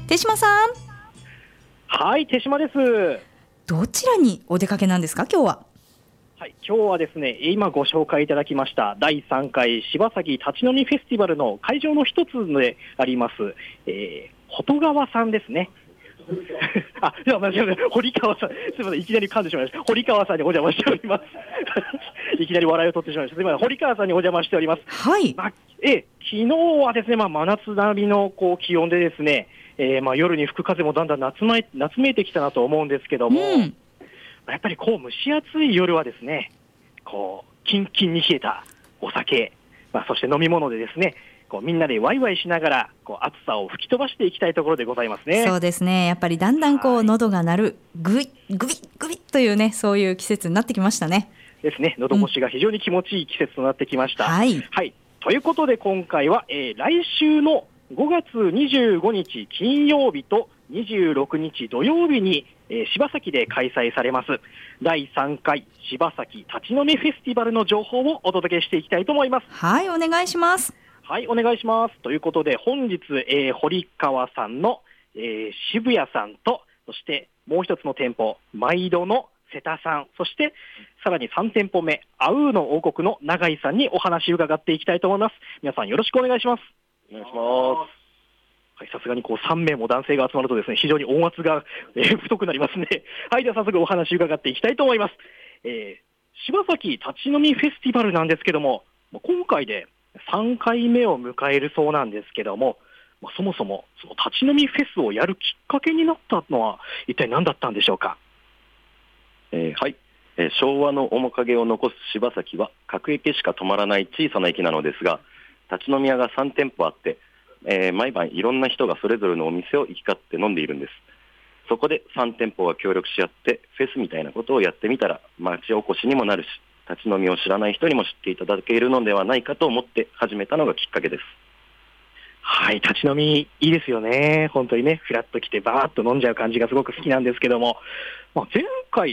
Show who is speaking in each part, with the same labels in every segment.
Speaker 1: 手島さん。
Speaker 2: はい、手島です。
Speaker 1: どちらにお出かけなんですか、今日は。
Speaker 2: はい、今日はですね、今ご紹介いただきました第3回柴崎立ち飲みフェスティバルの会場の一つであります、蛍川さんですね。あ、じゃあ間違えました。堀川さん、すみません、いきなり噛んでしまいました。堀川さんにお邪魔しております。いきなり笑いを取ってしまいました。すみません、堀川さんにお邪魔しております。
Speaker 1: はい。
Speaker 2: 昨日はですね、真夏並みの気温でですね、夜に吹く風もだんだん夏めいてきたなと思うんですけども、やっぱり蒸し暑い夜はですね、キンキンに冷えたお酒、そして飲み物でですね、みんなでワイワイしながら暑さを吹き飛ばしていきたいところでございますね。
Speaker 1: そうですね、やっぱりだんだん喉が鳴るグビッグビッグビッというね、そういう季節になってきましたね。
Speaker 2: ですね、喉越しが非常に気持ちいい季節となってきました。
Speaker 1: はい、
Speaker 2: はい、ということで今回は、来週の5月25日金曜日と26日土曜日に、柴崎で開催されます第3回柴崎立ち飲みフェスティバルの情報をお届けしていきたいと思います。
Speaker 1: はい、お願いします。
Speaker 2: はい、お願いします。ということで本日、堀川さんの、渋谷さんと、そしてもう一つの店舗毎度の瀬田さん、そしてさらに3店舗目アウーの王国の永井さんにお話を伺っていきたいと思います。皆さんよろしくお願いします。
Speaker 3: お願いします。
Speaker 2: はい、さすがに3名も男性が集まるとですね、非常に音圧が、太くなりますね。はい、では早速お話を伺っていきたいと思います。柴崎立ち飲みフェスティバルなんですけども、今回で3回目を迎えるそうなんですけども、そもそもその立ち飲みフェスをやるきっかけになったのは一体何だったんでしょうか。
Speaker 3: はい、昭和の面影を残す柴崎は各駅しか止まらない小さな駅なのですが、立ち飲み屋が3店舗あって、毎晩いろんな人がそれぞれのお店を行き交って飲んでいるんです。そこで3店舗が協力し合ってフェスみたいなことをやってみたら町おこしにもなるし、立ち飲みを知らない人にも知っていただけるのではないかと思って始めたのがきっかけです。
Speaker 2: はい、立ち飲みいいですよね。本当にね、フラッと来てバーッと飲んじゃう感じがすごく好きなんですけども、前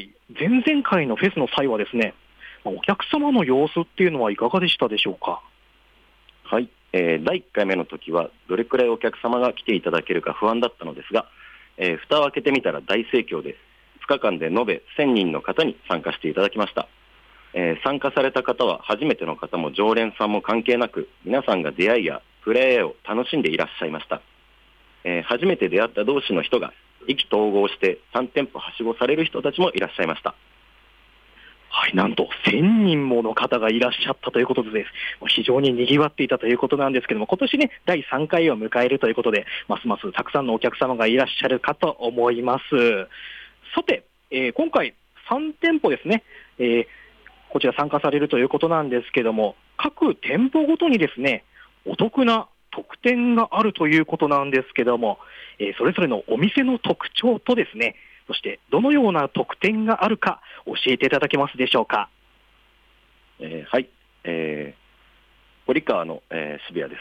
Speaker 2: 々回のフェスの際はですね、お客様の様子っていうのはいかがでしたでしょうか。
Speaker 3: はい、第1回目の時はどれくらいお客様が来ていただけるか不安だったのですが、蓋を開けてみたら大盛況で2日間で延べ1000人の方に参加していただきました。参加された方は初めての方も常連さんも関係なく、皆さんが出会いや触れ合いを楽しんでいらっしゃいました。初めて出会った同士の人が意気投合して3店舗はしごされる人たちもいらっしゃいました。
Speaker 2: はい、なんと1000人もの方がいらっしゃったということで、非常に賑わっていたということなんですけども、今年ね第3回を迎えるということで、ますますたくさんのお客様がいらっしゃるかと思います。さて、今回3店舗ですね、こちら参加されるということなんですけども、各店舗ごとにですねお得な特典があるということなんですけども、それぞれのお店の特徴とですね、そしてどのような特典があるか教えていただけますでしょうか。
Speaker 3: はい、堀川の、渋谷です。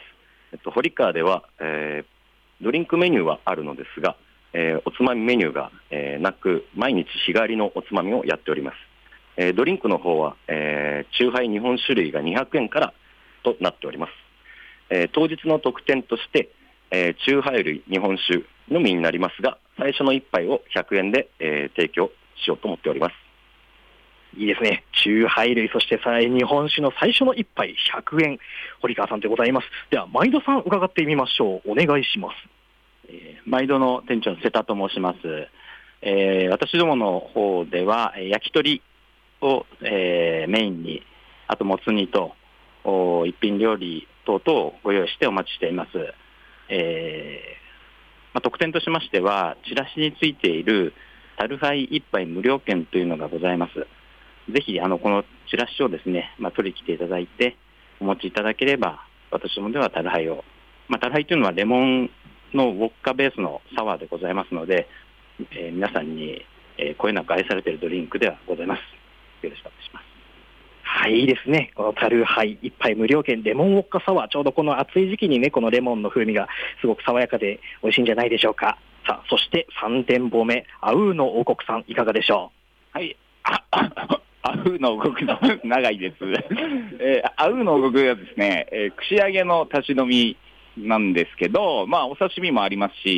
Speaker 3: 堀川では、ドリンクメニューはあるのですが、おつまみメニューが、なく、毎日日替わりのおつまみをやっております。ドリンクの方は、酎ハイ日本酒類が200円からとなっております。当日の特典として、酎ハイ類日本酒のみになりますが、最初の一杯を100円で、提供しようと思っております。
Speaker 2: いいですね。酎ハイ類、そして日本酒の最初の一杯100円、堀川さんでございます。では毎度さん伺ってみましょう。お願いします。
Speaker 4: 毎度の店長の瀬田と申します。私どもの方では焼き鳥を、メインに、あともつ煮と一品料理等々をご用意してお待ちしています。特典としましては、チラシについているタルハイ1杯無料券というのがございます。ぜひこのチラシをですね、取りに来ていただいてお持ちいただければ、私どもではタルハイを、タルハイというのはレモンのウォッカベースのサワーでございますので、皆さんに、こよなく愛されているドリンクではございます。よろしくお願いします。
Speaker 2: はい、いいですね。このタルハイ1杯無料券レモンウォッカサワー、ちょうどこの暑い時期にね、このレモンの風味がすごく爽やかで美味しいんじゃないでしょうか。さあ、そして3店舗目アウーの王国さん、いかがでしょ
Speaker 4: う。はい、アウーの王国の長井です。アウーの王国はですね、串揚げの立ち飲みなんですけど、お刺身もありますし、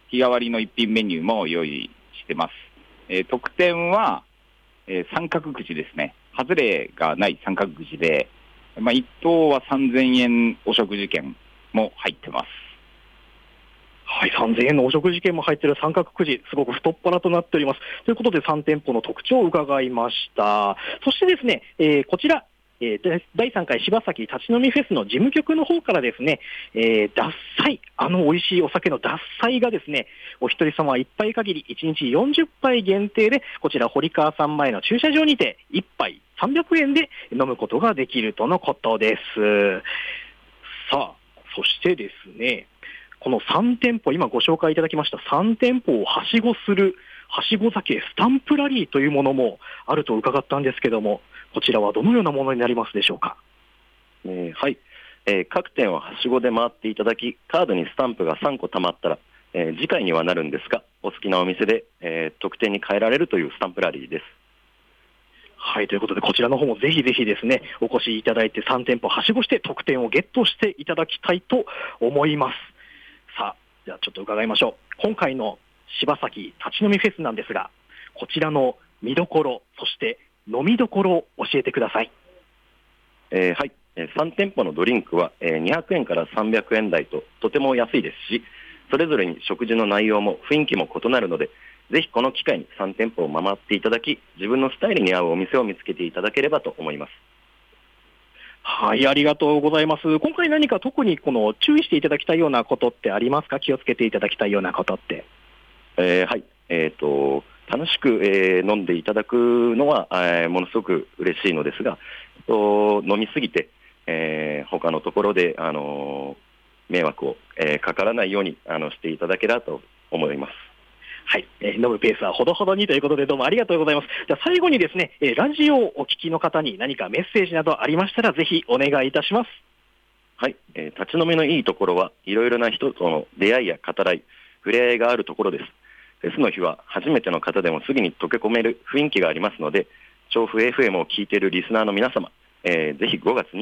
Speaker 5: 日替わりの一品メニューも用意してます。特典は、三角くじですね。外れがない三角くじで、一等は3000円お食事券も入ってます。
Speaker 2: はい、3000円のお食事券も入っている三角くじ、すごく太っ腹となっております。ということで3店舗の特徴を伺いました。そしてですね、こちら、第3回柴崎立ち飲みフェスの事務局の方からですね、獺祭、美味しいお酒の獺祭がですね、お一人様1杯限り1日40杯限定で、こちら堀川さん前の駐車場にて1杯300円で飲むことができるとのことです。さあ、そしてですね、この3店舗、今ご紹介いただきました3店舗をはしごする、はしご酒スタンプラリーというものもあると伺ったんですけども、こちらはどのようなものになりますでしょうか。
Speaker 3: はい、各店をはしごで回っていただき、カードにスタンプが3個貯まったら、次回にはなるんですが、お好きなお店で、特典に変えられるというスタンプラリーです。
Speaker 2: はい、ということで、こちらの方もぜひぜひですね、お越しいただいて3店舗はしごして特典をゲットしていただきたいと思います。さあ、じゃあちょっと伺いましょう。今回の柴崎立ち飲みフェスなんですが、こちらの見どころ、そして飲みどころを教えてください。
Speaker 3: はい、3店舗のドリンクは200円から300円台ととても安いですし、それぞれに食事の内容も雰囲気も異なるので、ぜひこの機会に3店舗を回っていただき、自分のスタイルに合うお店を見つけていただければと思います。
Speaker 2: はい、ありがとうございます。今回何か特にこの注意していただきたいようなことってありますか？気をつけていただきたいようなことって。
Speaker 3: はい、楽しく、飲んでいただくのは、ものすごく嬉しいのですが、飲みすぎて、他のところで、迷惑を、かからないようにしていただければと思います。
Speaker 2: はい、飲むペースはほどほどにということで、どうもありがとうございます。じゃあ最後にですね、ラジオをお聞きの方に何かメッセージなどありましたら、ぜひお願いいたします。
Speaker 3: はい、立ち飲みのいいところはいろいろな人との出会いや語らい、触れ合いがあるところです。フェスの日は初めての方でもすぐに溶け込める雰囲気がありますので、調布 FM を聞いているリスナーの皆様、ぜひ5月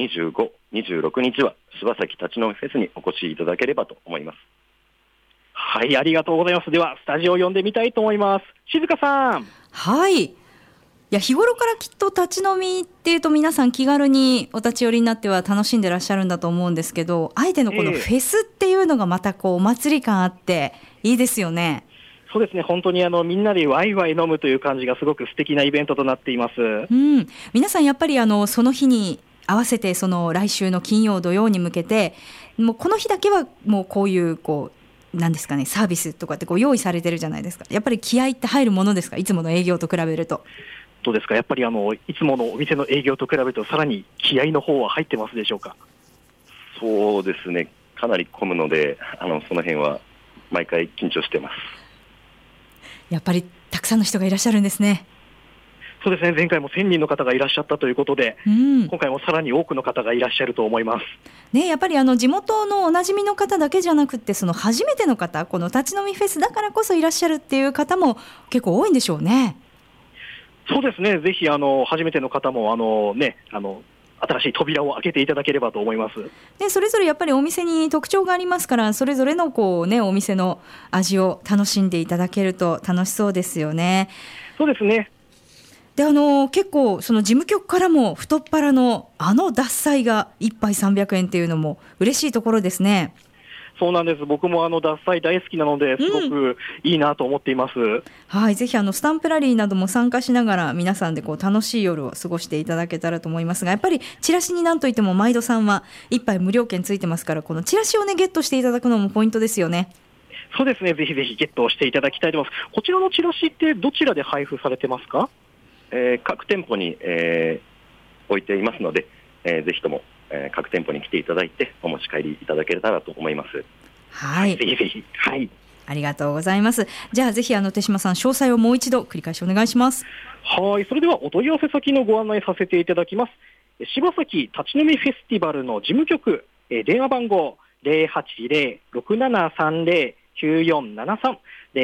Speaker 3: 25、26日は柴崎立ち飲みフェスにお越しいただければと思います。
Speaker 2: はい、ありがとうございます。ではスタジオを呼んでみたいと思います。静香さん。
Speaker 1: はい。いや、日頃からきっと立ち飲みっていうと皆さん気軽にお立ち寄りになっては楽しんでらっしゃるんだと思うんですけど、あえてのこのフェスっていうのがまたこうお祭り感あっていいですよね。
Speaker 2: そうですね、本当にみんなでワイワイ飲むという感じがすごく素敵なイベントとなっています。
Speaker 1: 皆さんやっぱりその日に合わせてその来週の金曜土曜に向けて、もうこの日だけはもうこういうなんですかね、サービスとかって用意されてるじゃないですか。やっぱり気合って入るものですか？いつもの営業と比べると。
Speaker 2: どうですか？やっぱりいつものお店の営業と比べるとさらに気合の方は入ってますでしょうか？
Speaker 3: そうですね、かなり混むので、その辺は毎回緊張してます。
Speaker 1: やっぱりたくさんの人がいらっしゃるんですね。
Speaker 2: そうですね、前回も1000人の方がいらっしゃったということで、今回もさらに多くの方がいらっしゃると思います。
Speaker 1: ね、やっぱり地元のおなじみの方だけじゃなくて、その初めての方、この立ち飲みフェスだからこそいらっしゃるっていう方も結構多いんでしょうね。
Speaker 2: そうですね、ぜひ初めての方も新しい扉を開けていただければと思います。
Speaker 1: でそれぞれやっぱりお店に特徴がありますから、それぞれのお店の味を楽しんでいただけると楽しそうですよね。
Speaker 2: そうですね。
Speaker 1: で結構その事務局からも太っ腹の獺祭が1杯300円っていうのも嬉しいところですね。
Speaker 2: そうなんです。僕も獺祭大好きなのですごくいいなと思っています。
Speaker 1: はい、ぜひスタンプラリーなども参加しながら皆さんで楽しい夜を過ごしていただけたらと思いますが、やっぱりチラシになんといっても毎度さんは1杯無料券ついてますから、このチラシをねゲットしていただくのもポイントですよね。
Speaker 2: そうですね、ぜひぜひゲットしていただきたいと思います。こちらのチラシってどちらで配布されてますか？
Speaker 3: 各店舗に、置いていますので、ぜひとも、各店舗に来ていただいてお持ち帰りいただけたらと思います。
Speaker 1: はい、
Speaker 2: ぜひぜひ。はい、
Speaker 1: ありがとうございます。じゃあぜひ手島さん、詳細をもう一度繰り返しお願いします。
Speaker 2: はい、それではお問い合わせ先のご案内させていただきます。柴崎立ち飲みフェスティバルの事務局、電話番号 080-6730-9473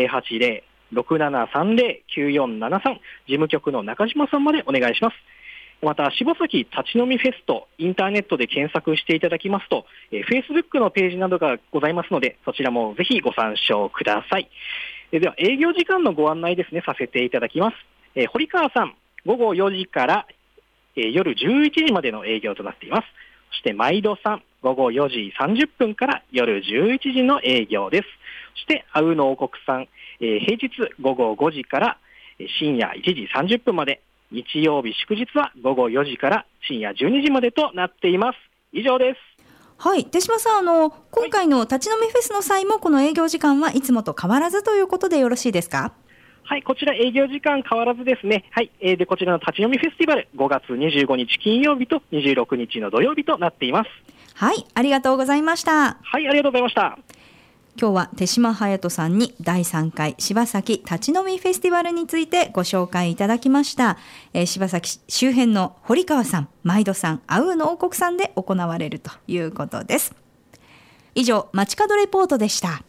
Speaker 2: 080-6730-9473 事務局の中島さんまでお願いします。 また、柴崎立ち飲みフェスト、インターネットで検索していただきますと、Facebook のページなどがございますので、そちらもぜひご参照ください。では、営業時間のご案内ですね、させていただきます。堀川さん、午後4時から、夜11時までの営業となっています。そして毎度さん、午後4時30分から夜11時の営業です。そしてあうの王国さん、平日午後5時から深夜1時30分まで、日曜日祝日は午後4時から深夜12時までとなっています。以上です。
Speaker 1: はい、手島さん、今回の立ち飲みフェスの際もこの営業時間はいつもと変わらずということでよろしいですか？
Speaker 2: はい、こちら営業時間変わらずですね。はい、でこちらの立ち飲みフェスティバル、5月25日金曜日と26日の土曜日となっています。
Speaker 1: はい、ありがとうございました。
Speaker 2: はい、ありがとうございました。
Speaker 1: 今日は手島隼人さんに第3回柴崎立ち飲みフェスティバルについてご紹介いただきました。柴崎周辺の堀川さん、毎度さん、あうの王国さんで行われるということです。以上、街角レポートでした。